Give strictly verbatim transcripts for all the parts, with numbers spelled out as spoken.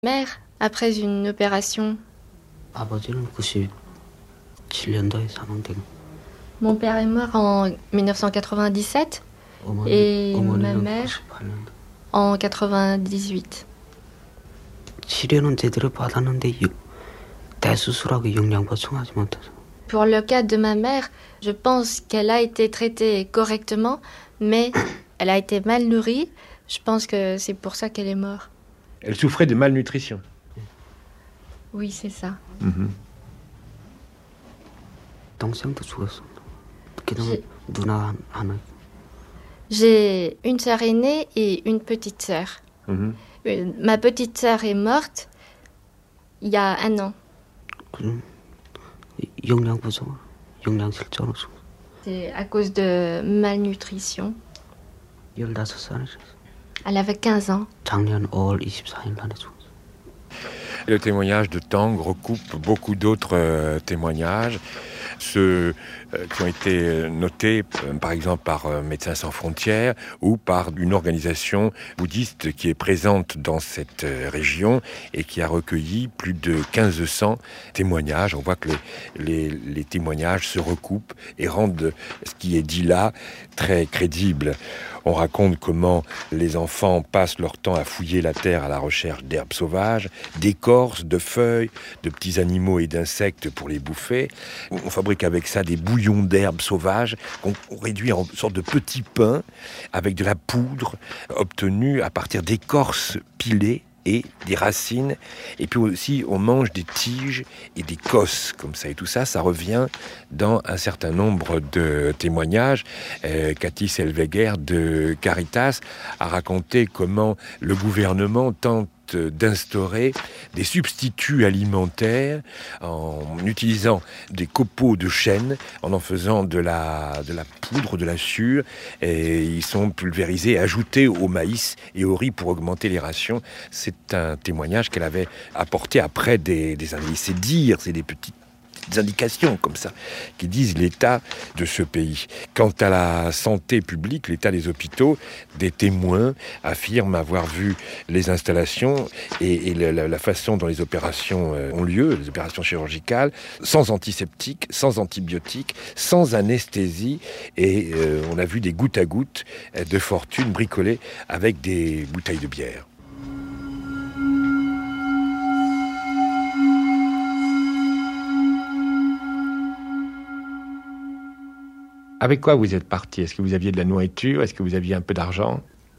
Mère, après une opération. Mon père est mort en dix-neuf cent quatre-vingt-dix-sept et ma mère en quatre-vingt-dix-huit. Pour le cas de ma mère, je pense qu'elle a été traitée correctement, mais elle a été mal nourrie. Je pense que c'est pour ça qu'elle est morte. Elle souffrait de malnutrition. Oui, c'est ça. Mm-hmm. J'ai une sœur aînée et une petite sœur. Mm-hmm. Ma petite sœur est morte il y a un an. C'est à cause de malnutrition. Elle avait quinze ans. Le témoignage de Tang recoupe beaucoup d'autres euh, témoignages, ceux euh, qui ont été notés euh, par exemple par euh, Médecins sans frontières ou par une organisation bouddhiste qui est présente dans cette euh, région et qui a recueilli plus de quinze cents témoignages. On voit que les, les, les témoignages se recoupent et rendent ce qui est dit là très crédible. On raconte comment les enfants passent leur temps à fouiller la terre à la recherche d'herbes sauvages, d'écorces, de feuilles, de petits animaux et d'insectes pour les bouffer. On fabrique avec ça des bouillons d'herbes sauvages qu'on réduit en sorte de petits pains avec de la poudre obtenue à partir d'écorces pilées et des racines, et puis aussi on mange des tiges et des cosses comme ça, et tout ça, ça revient dans un certain nombre de témoignages. euh, Cathy Selveger de Caritas a raconté comment le gouvernement tente d'instaurer des substituts alimentaires en utilisant des copeaux de chêne, en en faisant de la, de la poudre, de la sûre, et ils sont pulvérisés, ajoutés au maïs et au riz pour augmenter les rations. C'est un témoignage qu'elle avait apporté après des, des années. C'est dire, c'est des petites indications comme ça qui disent l'état de ce pays. Quant à la santé publique, l'état des hôpitaux, des témoins affirment avoir vu les installations et, et la, la façon dont les opérations ont lieu, les opérations chirurgicales, sans antiseptiques, sans antibiotiques, sans anesthésie, et euh, on a vu des gouttes à gouttes de fortune bricolées avec des bouteilles de bière. Avec quoi vous êtes parti? Est-ce que vous aviez de la nourriture? Est-ce que vous aviez un peu d'argent?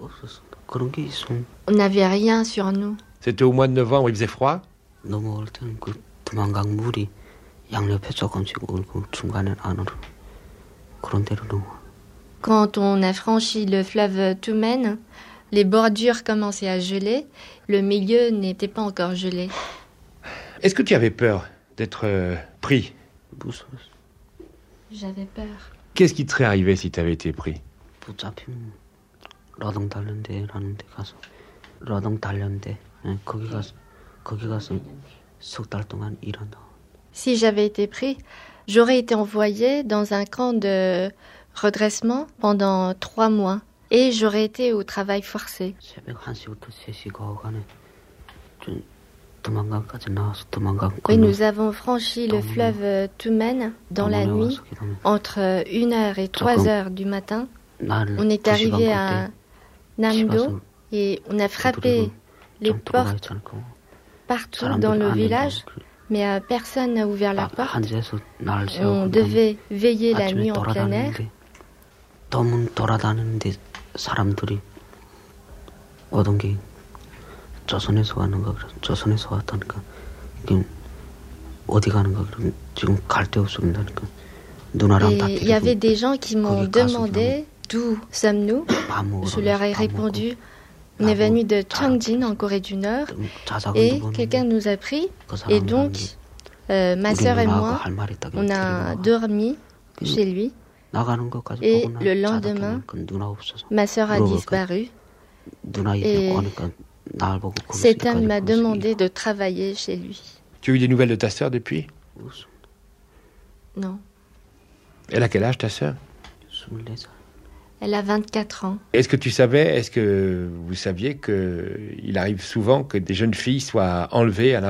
On n'avait rien sur nous. C'était au mois de novembre, il faisait froid? Quand on a franchi le fleuve Tumen, les bordures commençaient à geler. Le milieu n'était pas encore gelé. Est-ce que tu avais peur d'être euh, pris? J'avais peur. Qu'est-ce qui te serait arrivé si tu avais été pris? Si j'avais été pris, j'aurais été envoyé dans un camp de redressement pendant trois mois et j'aurais été au travail forcé. Oui, nous avons franchi le fleuve Tumen dans la nuit, entre une heure et trois heures du matin. On est arrivé à Namdo et on a frappé les portes partout dans le village, mais euh, personne n'a ouvert la porte. On devait veiller la nuit en plein air. Et il y avait des gens qui m'ont demandé d'où sommes-nous. Je leur ai répondu, on est venu de Cheongjin en Corée du Nord et quelqu'un nous a pris et donc euh, ma sœur et moi on a dormi chez lui et le lendemain ma sœur a disparu et cet homme m'a demandé de travailler chez lui. Tu as eu des nouvelles de ta sœur depuis? Non. Elle a quel âge ta sœur? Elle a vingt-quatre ans. Est-ce que tu savais, est-ce que vous saviez qu'il arrive souvent que des jeunes filles soient enlevées à la